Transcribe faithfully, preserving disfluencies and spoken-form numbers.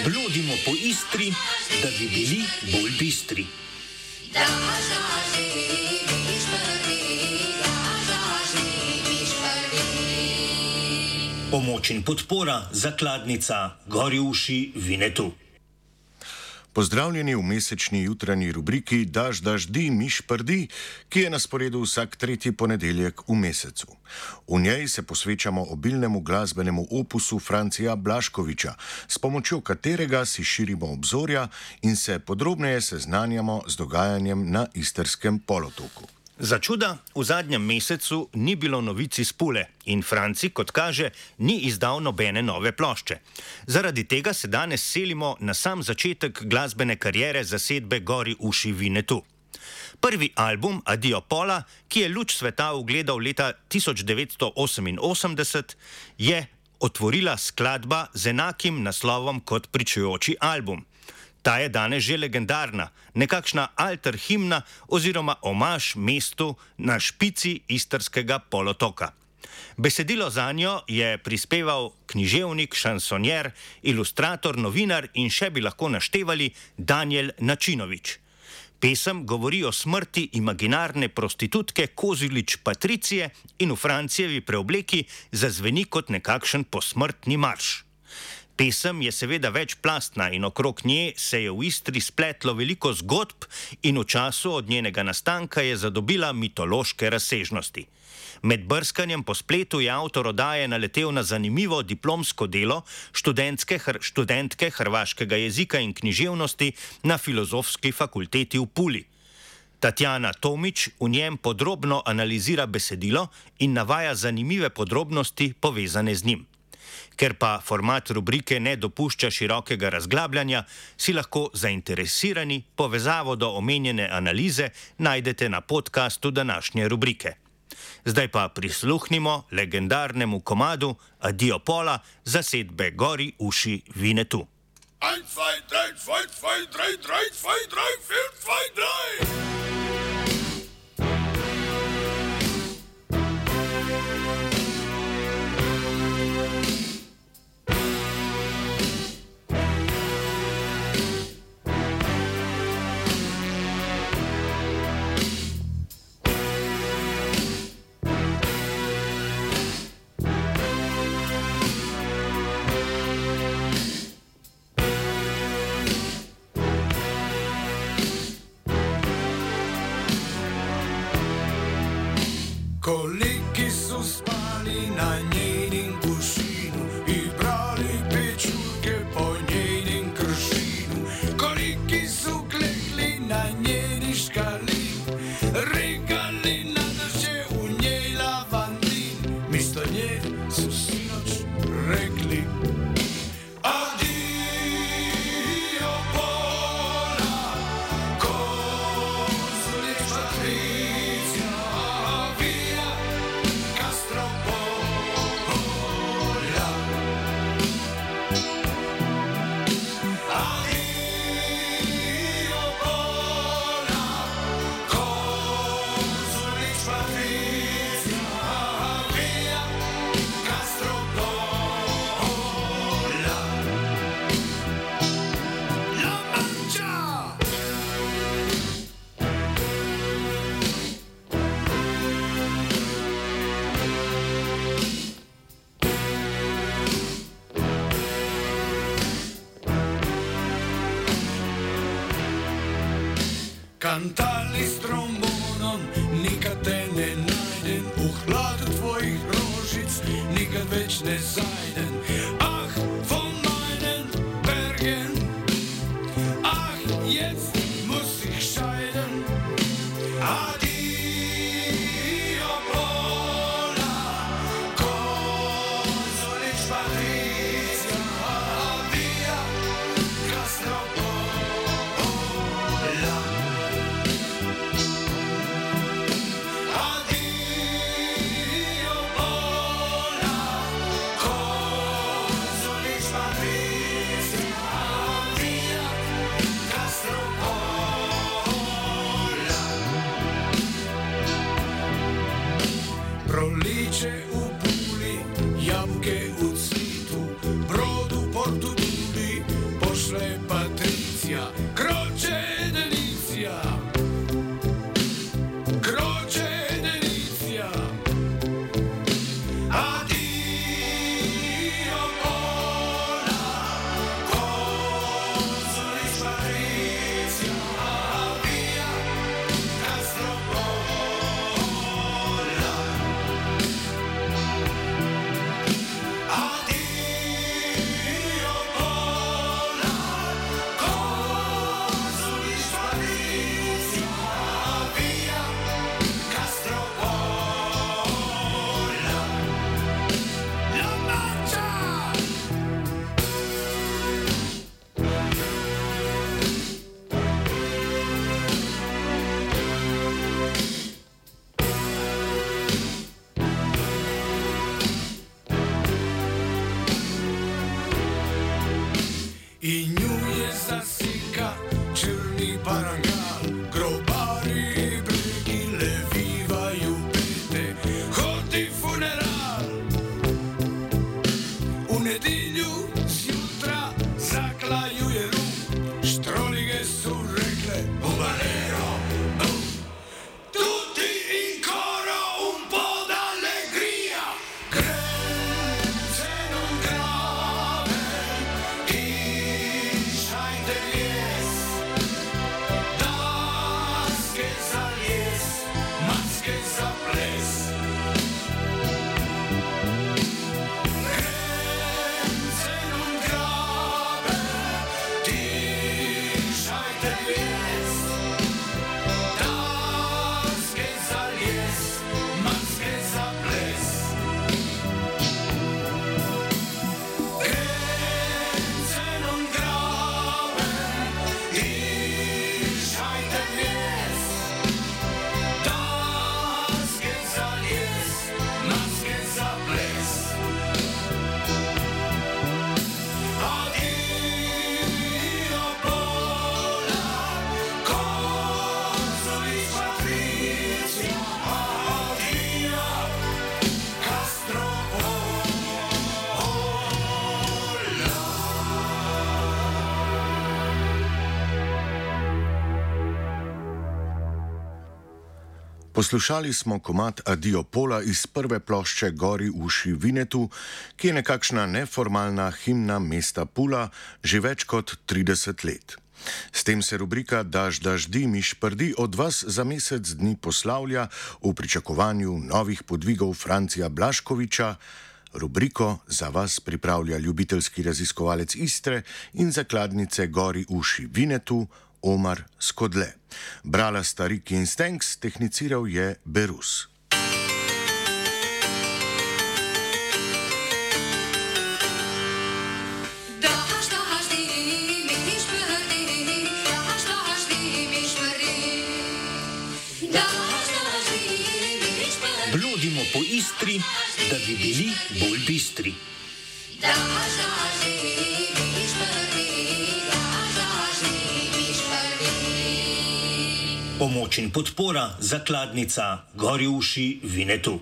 Blodimo po Istri, da bi bili bolj bistri. Pomoč in podpora zakladnica Gori uši Vinetu. Pozdravljeni v mesečni jutranji rubriki Daž, daž, di, miš prdi, ki je na sporedu vsak tretji ponedeljek v mesecu. V njej se posvečamo obilnemu glasbenemu opusu Francija Blaškoviča, s pomočjo katerega si širimo obzorja in se podrobneje seznanjamo z dogajanjem na Istrskem polotoku. Za čuda v zadnjem mesecu ni bilo novic iz Pule in Franci, kot kaže, ni izdal nobene nove plošče. Zaradi tega se danes selimo na sam začetek glasbene kariere zasedbe Gori uši Vinetu. Prvi album Addio Pola, ki je luč sveta ugledal leta tisoč devetsto oseminosemdeset, je otvorila skladba z enakim naslovom kot pričujoči album. Ta je danes že legendarna, nekakšna alter himna oziroma omaž mestu na špici Istrskega polotoka. Besedilo zanjo je prispeval književnik, šansonjer, ilustrator, novinar in še bi lahko naštevali Danijel Načinovič. Pesem govori o smrti imaginarne prostitutke Kozilič Patricije in v Francijevi preobleki zazveni kot nekakšen posmrtni marš. Pesem je seveda večplastna in okrog nje se je v Istri spletlo veliko zgodb in v času od njenega nastanka je zadobila mitološke razsežnosti. Med brskanjem po spletu je avtor oddaje naletel na zanimivo diplomsko delo študentske, hr, študentke hrvaškega jezika in književnosti na Filozofski fakulteti v Puli. Tatjana Tomič v njem podrobno analizira besedilo in navaja zanimive podrobnosti povezane z njim. Ker pa format rubrike ne dopušča širokega razglabljanja, si lahko zainteresirani povezavo do omenjene analize najdete na podkastu današnje rubrike. Zdaj pa prisluhnimo legendarnemu komadu Addio Pola zasedbe Gori uši Vinetu. Eins, zwei, drei, zwei, zwei, drei, drei, zwei, drei, vier, zwei, drei. Koliki su spali na njenim kušinu i brali pečurke po njenim kršinu. Koliki su klekli na njeni škali, regali nadaše u njej lavandin. Misto nje su sinoć rekli Addio Pola, Kozilič Patricija. Kantali s trombonom, nikad te ne najdem, u hladu tvojih rožic, nikad već ne zajdem. Ah, von meinen Bergen, ah, jetzt muss ich scheiden. Addio Pola, Kozilič Patricija, via Castropola. in nju je zasika črni parangal, grobari bregi levivajo pete, hodi funeral. V nedelju zjutra zaklajuje rum, štrolige so rekle bubalero, bum. Tutti in coro un po' d'allegria, grenze non grave, die scheinte jes, daske za ljes, maske za ples. Grenze non grave, die scheinte jes, daske za ljes, maske za ples. Grenze non grave, die scheinte jes, daske za ljes, maske za ples. Addio Pola, Consolis Patrizia, addio Castro Poslušali smo komad Adio Pola iz prve plošče Gori uši Vinetu, ki je nekakšna neformalna himna mesta Pula že več kot trideset let. S tem se rubrika Daž, daž, di, miš, prdi od vas za mesec dni poslavlja v pričakovanju novih podvigov Francija Blaškoviča. Rubriko za vas pripravlja ljubiteljski raziskovalec Istre in zakladnice Gori uši Vinetu Omar Skodle. Brala sta Riki in Stenks, tehniciral je Berus. Daž, daž, di, miš, prdi, daž, daž, di, miš, prdi. Daž, daž, di, miš, prdi. Bludimo po Istri, da bi bili bolj bistri. Daž, daž, di, miš, prdi, daž, daž, di, miš, prdi. Pomoč in podpora zakladnica Gori uši Vinetu.